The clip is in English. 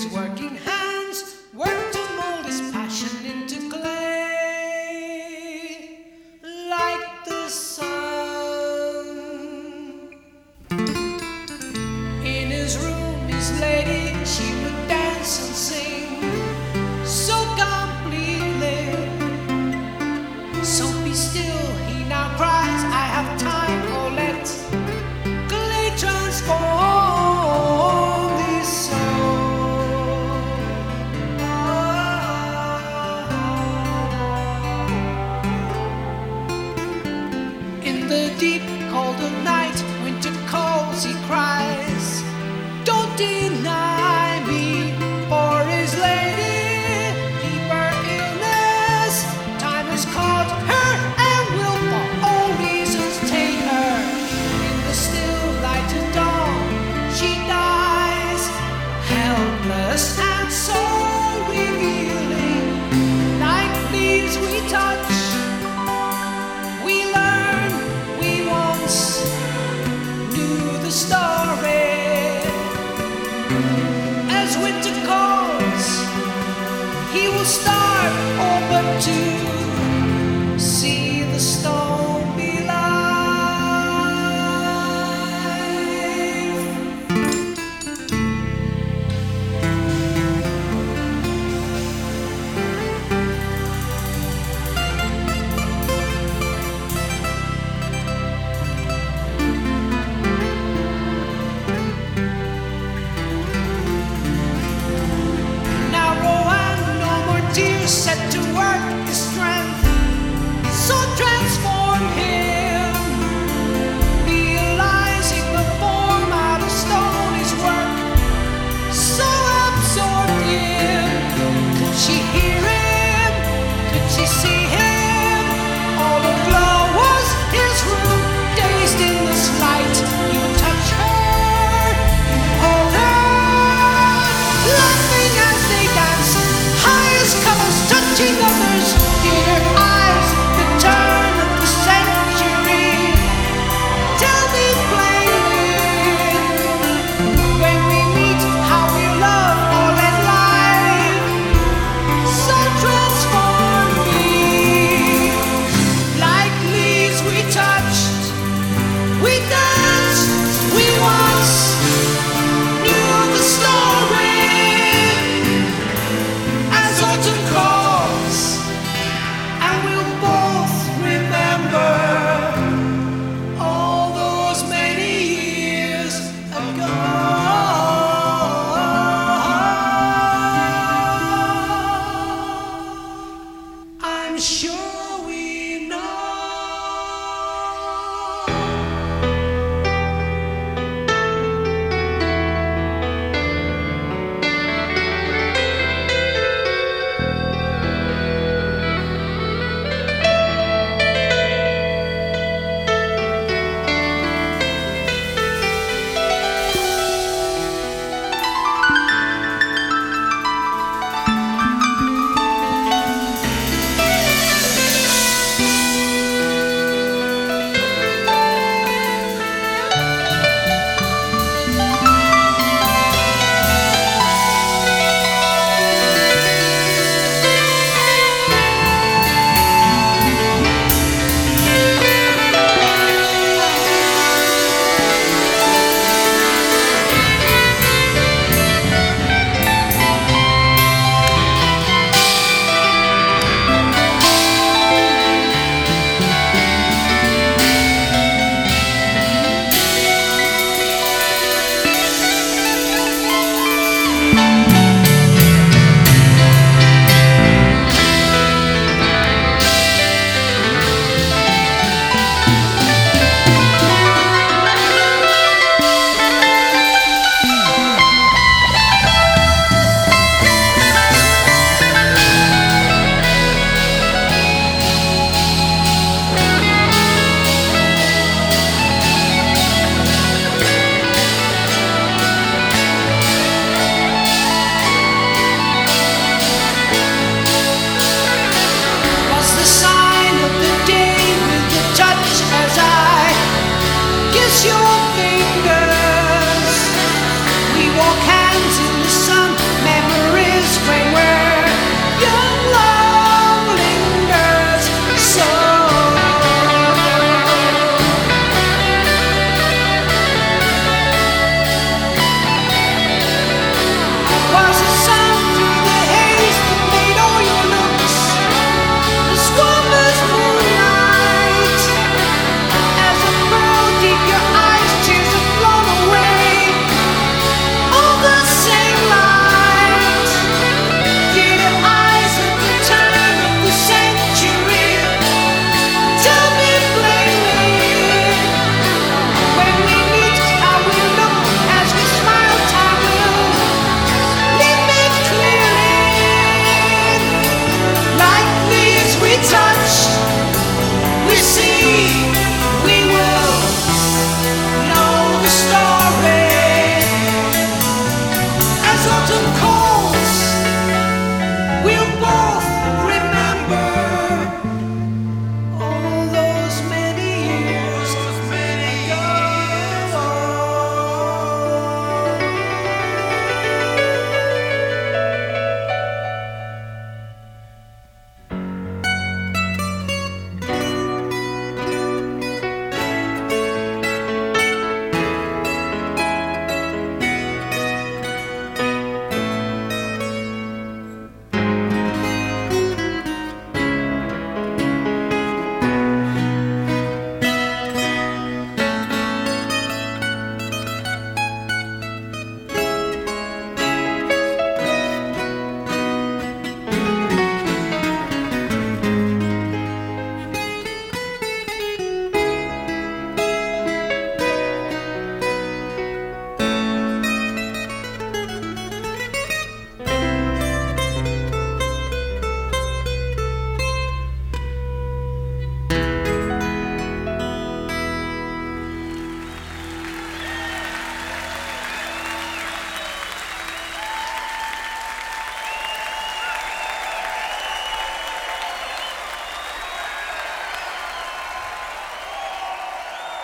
his working hands work to mold his passion into clay, like the sun. In his room, his lady, she would dance and sing so completely. So be still, he now cries, I have time, oh let clay transform this soul. In the deep cold of night, winter calls, he cries, don't deny me for his lady, deeper illness. Time has caught her and will for all reasons take her. In the still light of dawn, she dies, helpless and so revealing. Like leaves we touch, we learn we once knew the story. As winter calls, he will starve all but to